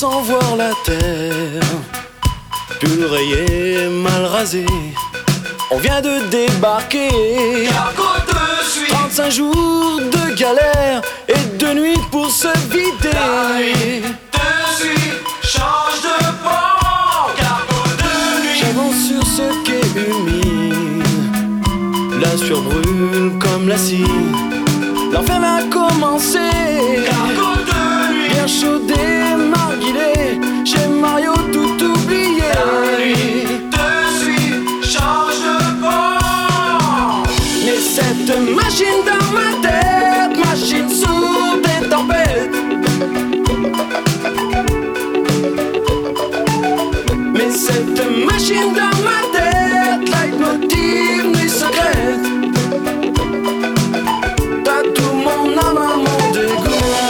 sans voir la terre, pull rayé, mal rasé. On vient de débarquer. Cargo te suit. 35 jours de galère et de nuit pour se vider. La nuit te suit, change de port. Cargo de nuit. J'avance sur ce quai humide, la sueur brûle comme l'acide. L'enfer a commencé. Cargo de nuit. Bien chaudé, marguilé, chez Mario tout oublié. La nuit te suit, change de port. Mais cette machine dans ma tête, machine sourde et tempête. Mais cette machine dans ma tête, leitmotiv, nuit secrète. T'as tout mon âme à mon dégoût.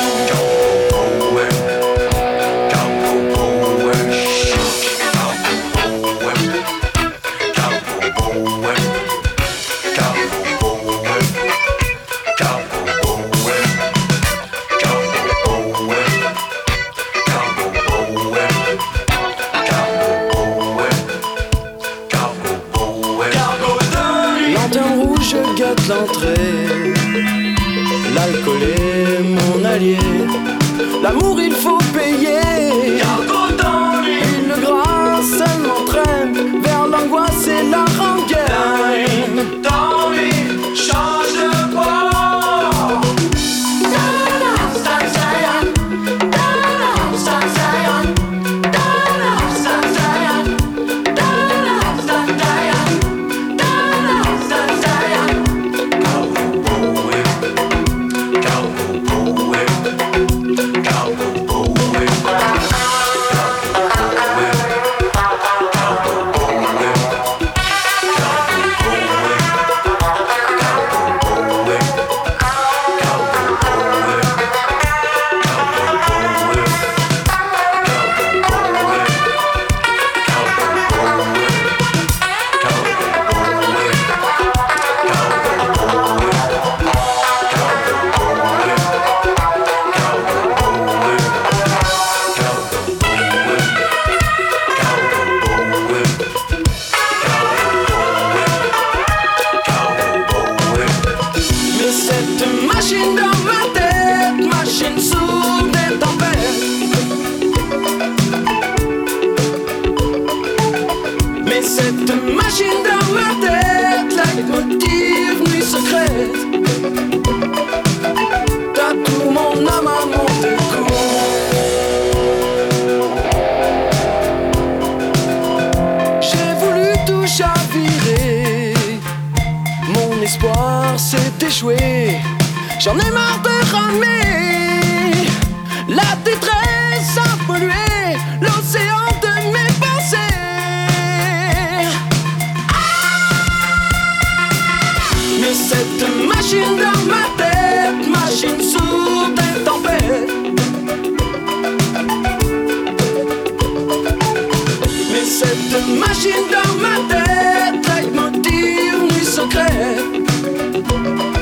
Lanterne rouge, je gâte l'entrée. L'alcool est mon allié. L'amour il faut payer. Cargo d'ennui. Et le gras ça m'entraîne vers l'angoisse et la rengaine. D'ennui, change de port. Machine dans ma tête, machine sourde et tempête. Mais cette machine dans ma tête, leitmotiv, nuit secrète. T'as tout mon âme à mon dégoût. J'ai voulu tout chavirer, mon espoir s'est échoué. J'en ai marre de ramer, la détresse a pollué l'océan de mes pensées. Mais cette machine dans ma tête, machine sourde et tempête. Mais cette machine dans ma tête, leitmotiv, nuit secrète.